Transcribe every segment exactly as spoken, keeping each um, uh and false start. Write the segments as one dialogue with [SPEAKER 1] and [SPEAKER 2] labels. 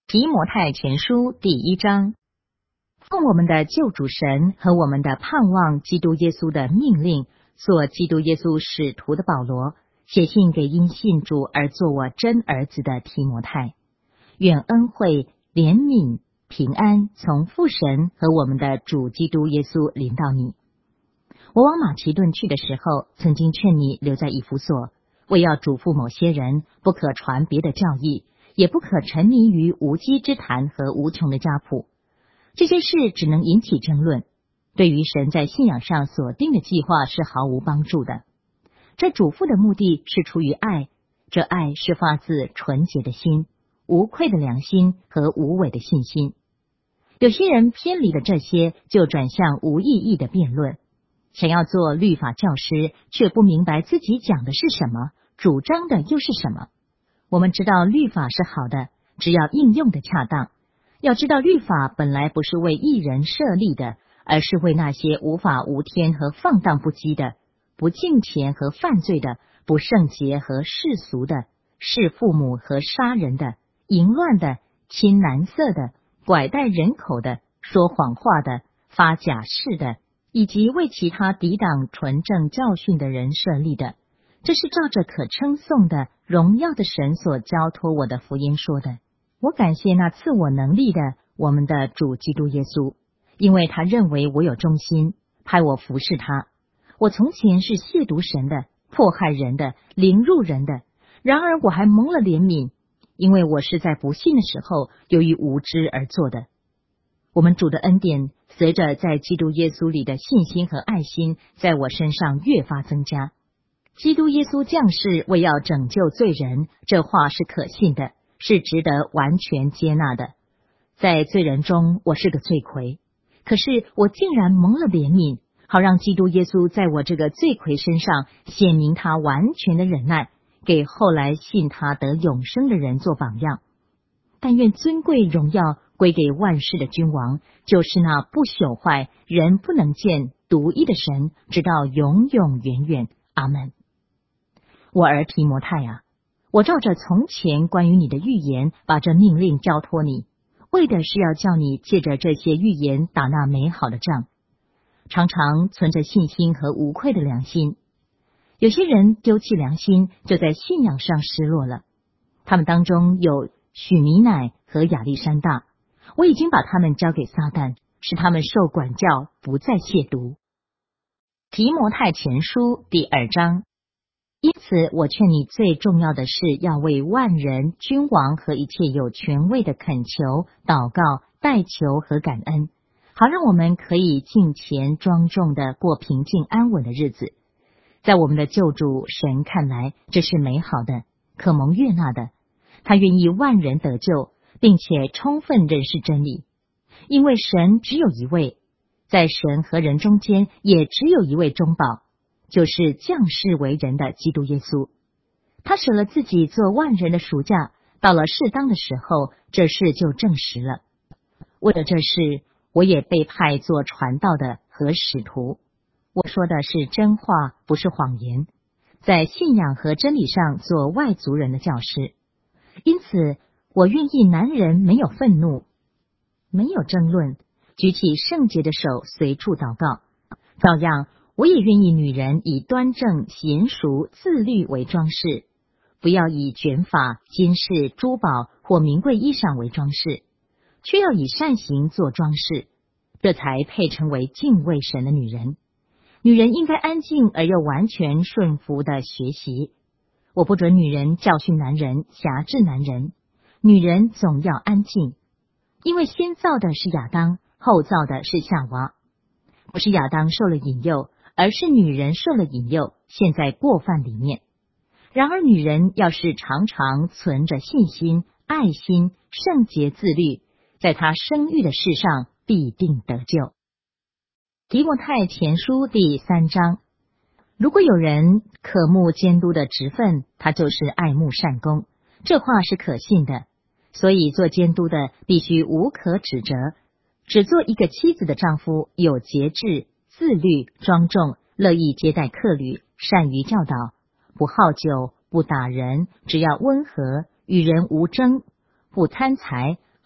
[SPEAKER 1] 提摩太前书第一章，奉我们的救主神和我们的盼望基督耶稣的命令，做基督耶稣使徒的保罗，写信给因信主而做我真儿子的提摩太。愿恩惠、怜悯、平安从父神和我们的主基督耶稣临到你。我往马其顿去的时候，曾经劝你留在以弗所，为要嘱咐某些人，不可传别的教义，也不可沉迷于无稽之谈和无穷的家谱。这些事只能引起争论，对于神在信仰上所定的计划是毫无帮助的。这嘱咐的目的是出于爱，这爱是发自纯洁的心、无愧的良心和无伪的信心。有些人偏离了这些，就转向无意义的辩论，想要做律法教师，却不明白自己讲的是什么，主张的又是什么。我们知道律法是好的，只要应用的恰当。要知道律法本来不是为义人设立的，而是为那些无法无天和放荡不羁的、不敬虔和犯罪的、不圣洁和世俗的、弑父母和杀人的、淫乱的、亲男色的、拐带人口的、说谎话的、发假誓的，以及为其他抵挡纯正教训的人设立的。这是照着可称颂的荣耀的神所交托我的福音说的。我感谢那赐我能力的我们的主基督耶稣，因为他认为我有忠心，派我服侍他。我从前是亵渎神的、迫害人的、凌辱人的，然而我还蒙了怜悯，因为我是在不信的时候由于无知而做的。我们主的恩典随着在基督耶稣里的信心和爱心，在我身上越发增加。基督耶稣降世为要拯救罪人，这话是可信的，是值得完全接纳的。在罪人中，我是个罪魁，可是我竟然蒙了怜悯，好让基督耶稣在我这个罪魁身上显明他完全的忍耐，给后来信他得永生的人做榜样。但愿尊贵荣耀归给万世的君王，就是那不朽坏、人不能见、独一的神，直到永永远远。阿们。我儿提摩太啊，我照着从前关于你的预言，把这命令交托你，为的是要叫你借着这些预言打那美好的仗，常常存着信心和无愧的良心。有些人丢弃良心，就在信仰上失落了。他们当中有许米乃和亚历山大，我已经把他们交给撒旦，使他们受管教，不再亵渎。提摩太前书第二章。因此我劝你最重要的是要为万人、君王和一切有权位的恳求、祷告、代求和感恩，好让我们可以敬虔庄重的过平静安稳的日子。在我们的救主神看来，这是美好的，可蒙悦纳的。他愿意万人得救，并且充分认识真理。因为神只有一位，在神和人中间也只有一位中保，就是降世为人的基督耶稣。他舍了自己做万人的赎价，到了适当的时候，这事就证实了。为了这事，我也被派做传道的和使徒。我说的是真话，不是谎言，在信仰和真理上做外族人的教师。因此我愿意男人没有愤怒，没有争论，举起圣洁的手随处祷告。照样我也愿意女人以端正、娴熟、自律为装饰，不要以卷发、金饰、珠宝或名贵衣裳为装饰，却要以善行做装饰，这才配称为敬畏神的女人。女人应该安静而又完全顺服的学习。我不准女人教训男人、辖制男人，女人总要安静，因为先造的是亚当，后造的是夏娃。不是亚当受了引诱，而是女人受了引诱，陷在过犯里面。然而女人要是常常存着信心、爱心、圣洁自律，在她生育的事上必定得救。提摩太前书第三章。如果有人渴慕监督的职分，他就是爱慕善功，这话是可信的。所以做监督的必须无可指责，只做一个妻子的丈夫，有节制、自律、庄重，乐意接待客旅，善于教导，不好酒，不打人，只要温和，与人无争，不贪财，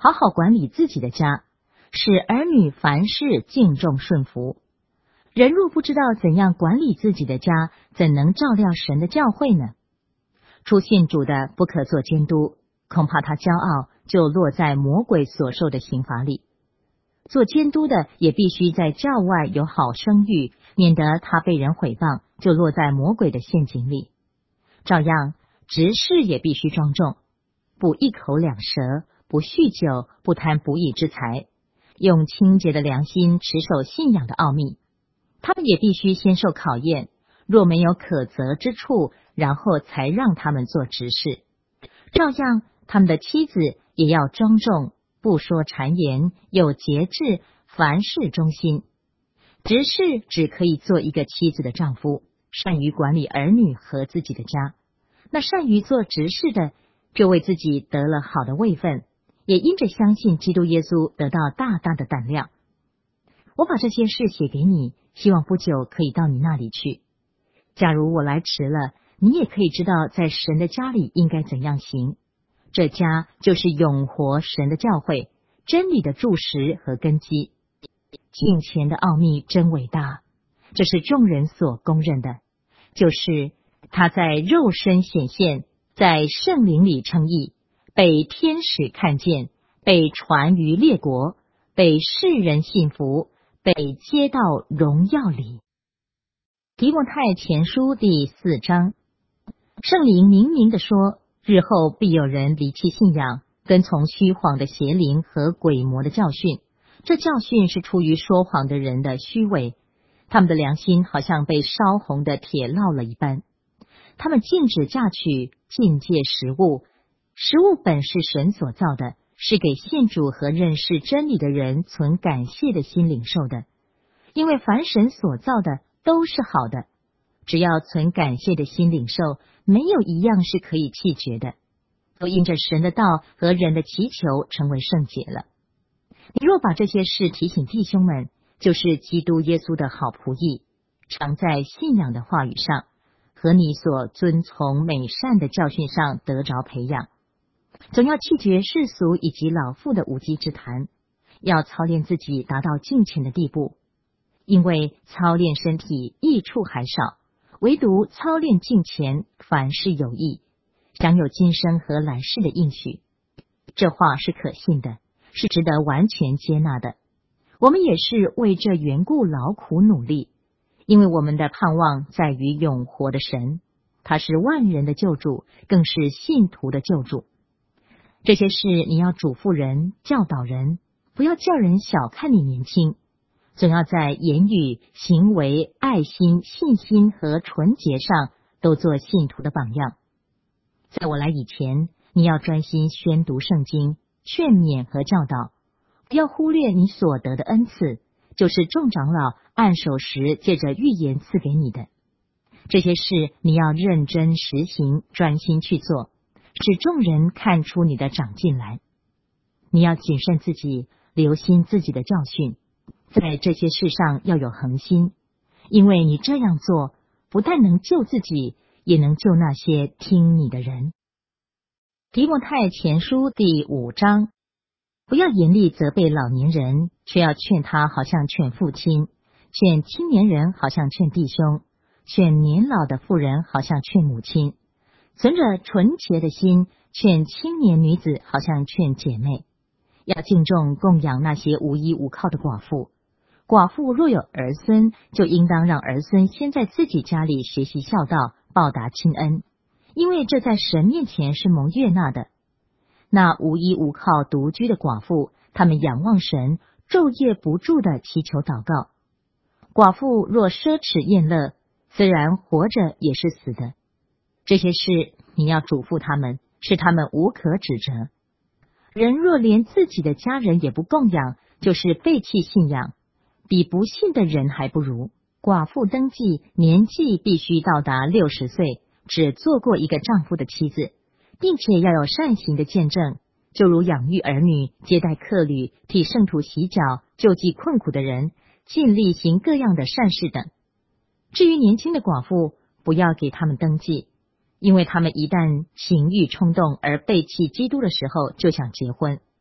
[SPEAKER 1] 好好管理自己的家，使儿女凡事敬重顺服。人若不知道怎样管理自己的家，怎能照料神的教会呢？初信主的不可做监督，恐怕他骄傲，就落在魔鬼所受的刑罚里。做监督的也必须在教外有好声誉，免得他被人毁谤，就落在魔鬼的陷阱里。照样，执事也必须庄重，不一口两舌，不酗酒，不贪不义之财，用清洁的良心持守信仰的奥秘。他们也必须先受考验，若没有可责之处，然后才让他们做执事。照样，他们的妻子也要庄重，不说谗言，有节制，凡事忠心。执事只可以做一个妻子的丈夫，善于管理儿女和自己的家。那善于做执事的，就为自己得了好的位分，也因着相信基督耶稣得到大大的胆量。我把这些事写给你，希望不久可以到你那里去。假如我来迟了，你也可以知道在神的家里应该怎样行。这家就是永活神的教会，真理的柱石和根基。敬虔的奥秘真伟大，这是众人所公认的，就是他在肉身显现，在圣灵里称义，被天使看见，被传于列国，被世人信服，被接到荣耀里。提摩太前书第四章，圣灵明明地说，日后必有人离弃信仰，跟从虚谎的邪灵和鬼魔的教训。这教训是出于说谎的人的虚伪，他们的良心好像被烧红的铁烙了一般。他们禁止嫁娶，禁戒食物。食物本是神所造的，是给信主和认识真理的人存感谢的心领受的。因为凡神所造的都是好的，只要存感谢的心领受，没有一样是可以弃绝的，都因着神的道和人的祈求成为圣洁了。你若把这些事提醒弟兄们，就是基督耶稣的好仆役，常在信仰的话语上和你所遵从美善的教训上得着培养。总要弃绝世俗以及老妇的无稽之谈，要操练自己达到敬虔的地步。因为操练身体益处还少，唯独操练敬虔，凡事有益，享有今生和来世的应许。这话是可信的，是值得完全接纳的。我们也是为这缘故劳苦努力，因为我们的盼望在于永活的神，他是万人的救主，更是信徒的救主。这些事你要嘱咐人，教导人，不要叫人小看你年轻，总要在言语、行为、爱心、信心和纯洁上都做信徒的榜样。在我来以前，你要专心宣读圣经，劝勉和教导，不要忽略你所得的恩赐，就是众长老按手时借着预言赐给你的。这些事你要认真实行，专心去做，使众人看出你的长进来。你要谨慎自己，留心自己的教训，在这些事上要有恒心，因为你这样做，不但能救自己，也能救那些听你的人。提摩太前书第五章，不要严厉责备老年人，却要劝他好像劝父亲，劝青年人好像劝弟兄，劝年老的妇人好像劝母亲，存着纯洁的心，劝青年女子好像劝姐妹。要敬重供养那些无依无靠的寡妇。寡妇若有儿孙，就应当让儿孙先在自己家里学习孝道，报答亲恩，因为这在神面前是蒙悦纳的。那无依无靠独居的寡妇，他们仰望神，昼夜不住地祈求祷告。寡妇若奢侈宴乐，虽然活着也是死的。这些事你要嘱咐他们，使他们无可指责。人若连自己的家人也不供养，就是背弃信仰，比不信的人还不如。寡妇登记年纪必须到达六十岁，只做过一个丈夫的妻子，并且要有善行的见证，就如养育儿女、接待客旅、替圣徒洗脚、救济困苦的人，尽力行各样的善事等。至于年轻的寡妇，不要给他们登记，因为他们一旦情欲冲动而背弃基督的时候，就想结婚。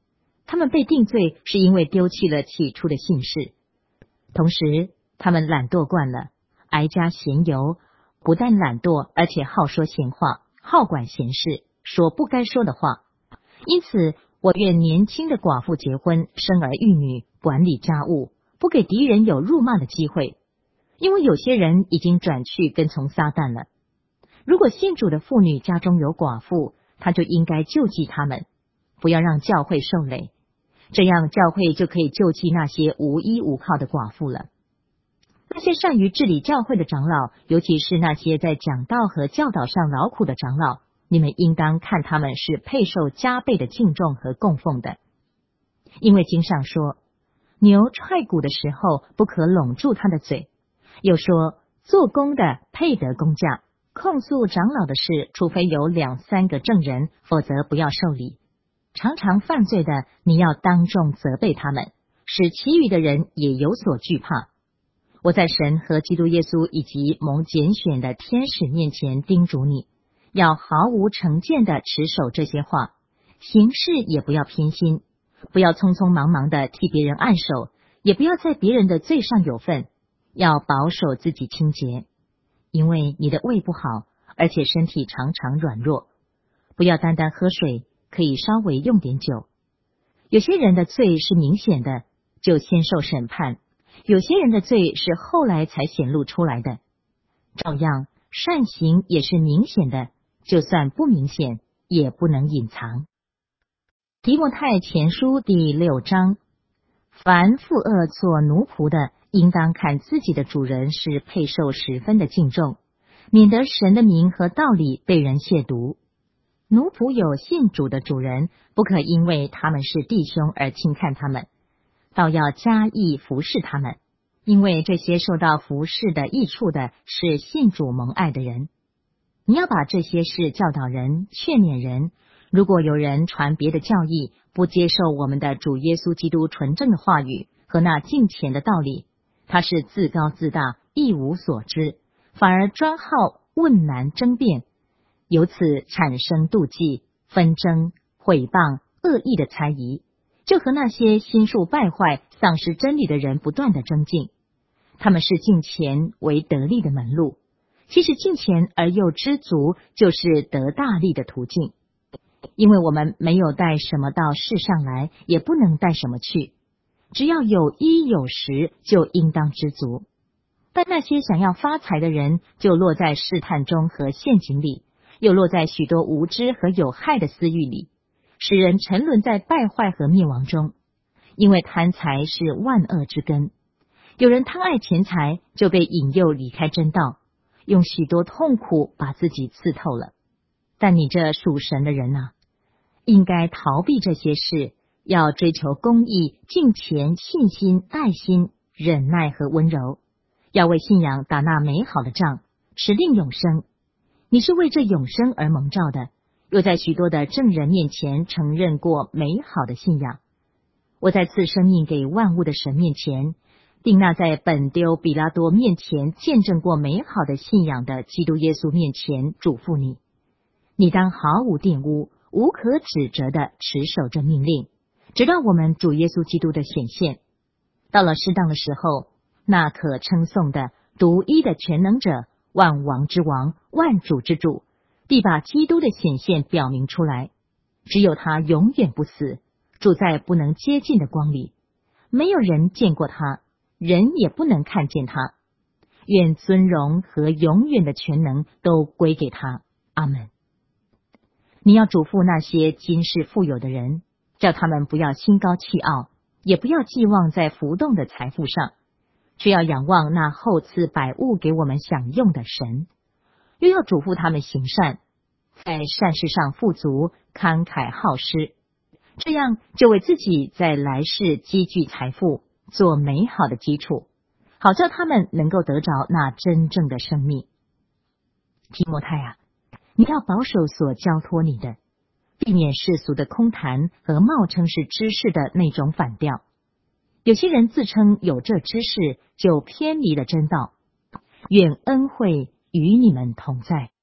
[SPEAKER 1] 他们被定罪是因为丢弃了起初的信士，同时他们懒惰惯了，挨家闲游，不但懒惰，而且好说闲话，好管闲事，说不该说的话。因此我愿年轻的寡妇结婚，生儿育女，管理家务，不给敌人有辱骂的机会，因为有些人已经转去跟从撒旦了。如果信主的妇女家中有寡妇，他就应该救济他们，不要让教会受累，这样教会就可以救济那些无依无靠的寡妇了。那些善于治理教会的长老，尤其是那些在讲道和教导上劳苦的长老，你们应当看他们是配受加倍的敬重和供奉的。因为经上说，牛踹骨的时候不可拢住他的嘴，又说做工的配得工价，控诉长老的事，除非有两三个证人，否则不要受理。常常犯罪的，你要当众责备他们，使其余的人也有所惧怕。我在神和基督耶稣以及蒙拣选的天使面前叮嘱你，要毫无成见的持守这些话，行事也不要偏心，不要匆匆忙忙的替别人按手，也不要在别人的罪上有份，要保守自己清洁。因为你的胃不好，而且身体常常软弱，不要单单喝水，可以稍微用点酒。有些人的罪是明显的，就先受审判；有些人的罪是后来才显露出来的。照样，善行也是明显的，就算不明显，也不能隐藏。提摩太前书第六章，凡负恶做奴仆的，应当看自己的主人是配受十分的敬重，免得神的名和道理被人亵渎。奴仆有信主的主人，不可因为他们是弟兄而轻看他们，倒要加意服侍他们，因为这些受到服侍的益处的是信主蒙爱的人。你要把这些事教导人，劝勉人。如果有人传别的教义，不接受我们的主耶稣基督纯正的话语和那敬虔的道理，他是自高自大，一无所知，反而专好问难争辩，由此产生妒忌、纷争、毁谤、恶意的猜疑，就和那些心术败坏、丧失真理的人不断的争竞。他们是敬虔为得利的门路，其实敬虔而又知足，就是得大利的途径。因为我们没有带什么到世上来，也不能带什么去，只要有衣有食，就应当知足。但那些想要发财的人，就落在试探中和陷阱里，又落在许多无知和有害的私欲里，使人沉沦在败坏和灭亡中。因为贪财是万恶之根，有人贪爱钱财，就被引诱离开真道，用许多痛苦把自己刺透了。但你这属神的人啊，应该逃避这些事，要追求公义、敬虔、信心、爱心、忍耐和温柔，要为信仰打那美好的仗，持定永生。你是为这永生而蒙召的，又在许多的证人面前承认过美好的信仰。我在赐生命给万物的神面前，并那在本丢比拉多面前见证过美好的信仰的基督耶稣面前嘱咐你，你当毫无玷污、无可指责的持守这命令，直到我们主耶稣基督的显现。到了适当的时候，那可称颂的独一的全能者、万王之王、万主之主，必把基督的显现表明出来。只有他永远不死，住在不能接近的光里，没有人见过他，人也不能看见他。愿尊荣和永远的全能都归给他。阿们。你要嘱咐那些今世富有的人，叫他们不要心高气傲，也不要寄望在浮动的财富上，却要仰望那厚赐百物给我们享用的神。又要嘱咐他们行善，在善事上富足，慷慨好施，这样就为自己在来世积聚财富，做美好的基础，好叫他们能够得着那真正的生命。提摩太啊，你要保守所交托你的，避免世俗的空谈和冒称是知识的那种反调。有些人自称有这知识，就偏离了真道。愿恩惠与你们同在。